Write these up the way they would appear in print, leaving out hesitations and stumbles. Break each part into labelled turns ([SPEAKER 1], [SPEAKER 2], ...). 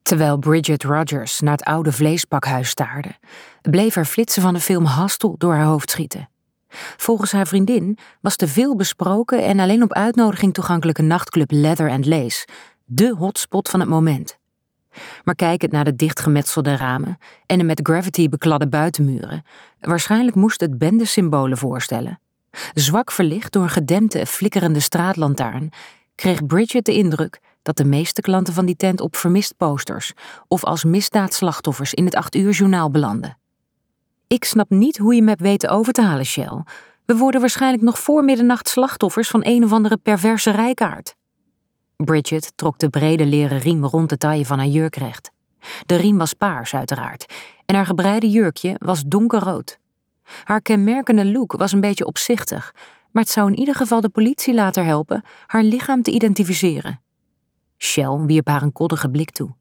[SPEAKER 1] Terwijl Bridget Rogers naar het oude vleespakhuis staarde, bleef er flitsen van de film Hostel door haar hoofd schieten. Volgens haar vriendin was de veelbesproken en alleen op uitnodiging toegankelijke nachtclub Leather and Lace dé hotspot van het moment. Maar kijkend naar de dichtgemetselde ramen en de met graffiti bekladde buitenmuren, waarschijnlijk moest het bendesymbolen voorstellen. Zwak verlicht door een gedempte, flikkerende straatlantaarn, kreeg Bridget de indruk dat de meeste klanten van die tent op vermist posters of als misdaadslachtoffers in het 8-uur-journaal belanden. Ik snap niet hoe je me hebt weten over te halen, Shell. We worden waarschijnlijk nog voor middernacht slachtoffers van een of andere perverse rijkaard. Bridget trok de brede leren riem rond de taille van haar jurk recht. De riem was paars, uiteraard, en haar gebreide jurkje was donkerrood. Haar kenmerkende look was een beetje opzichtig, maar het zou in ieder geval de politie later helpen haar lichaam te identificeren. Shell wierp haar een koddige blik toe.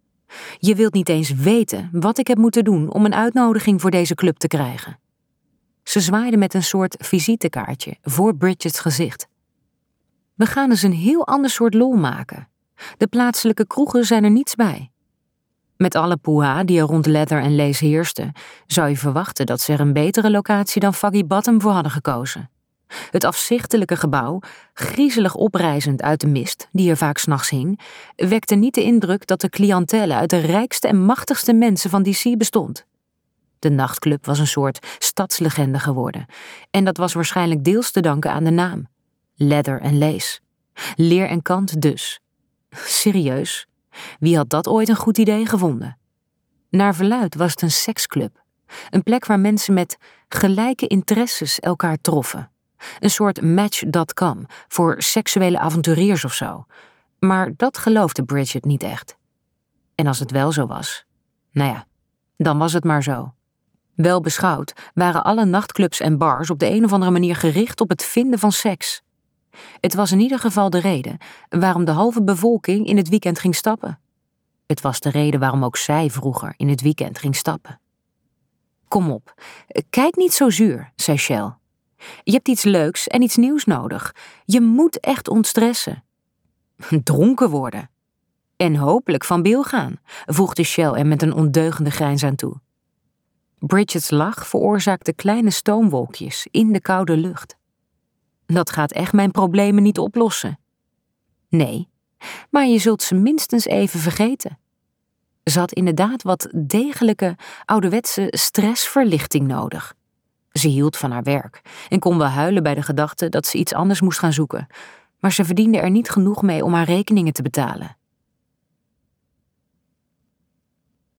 [SPEAKER 1] Je wilt niet eens weten wat ik heb moeten doen om een uitnodiging voor deze club te krijgen. Ze zwaaide met een soort visitekaartje voor Bridget's gezicht. We gaan eens een heel ander soort lol maken. De plaatselijke kroegen zijn er niets bij. Met alle poeha die er rond Leather en Lace heerste, zou je verwachten dat ze er een betere locatie dan Foggy Bottom voor hadden gekozen. Het afzichtelijke gebouw, griezelig oprijzend uit de mist, die er vaak 's nachts hing, wekte niet de indruk dat de cliëntele uit de rijkste en machtigste mensen van DC bestond. De nachtclub was een soort stadslegende geworden, en dat was waarschijnlijk deels te danken aan de naam. Leather en Lace. Leer en kant dus. Serieus? Wie had dat ooit een goed idee gevonden? Naar verluidt was het een seksclub. Een plek waar mensen met gelijke interesses elkaar troffen. Een soort Match.com voor seksuele avonturiers of zo. Maar dat geloofde Bridget niet echt. En als het wel zo was, nou ja, dan was het maar zo. Wel beschouwd waren alle nachtclubs en bars op de een of andere manier gericht op het vinden van seks. Het was in ieder geval de reden waarom de halve bevolking in het weekend ging stappen. Het was de reden waarom ook zij vroeger in het weekend ging stappen. Kom op, kijk niet zo zuur, zei Shell. Je hebt iets leuks en iets nieuws nodig. Je moet echt ontstressen. Dronken worden. En hopelijk van Bill gaan, voegde Shell er met een ondeugende grijns aan toe. Bridget's lach veroorzaakte kleine stoomwolkjes in de koude lucht. Dat gaat echt mijn problemen niet oplossen. Nee, maar je zult ze minstens even vergeten. Ze had inderdaad wat degelijke, ouderwetse stressverlichting nodig. Ze hield van haar werk en kon wel huilen bij de gedachte dat ze iets anders moest gaan zoeken, maar ze verdiende er niet genoeg mee om haar rekeningen te betalen.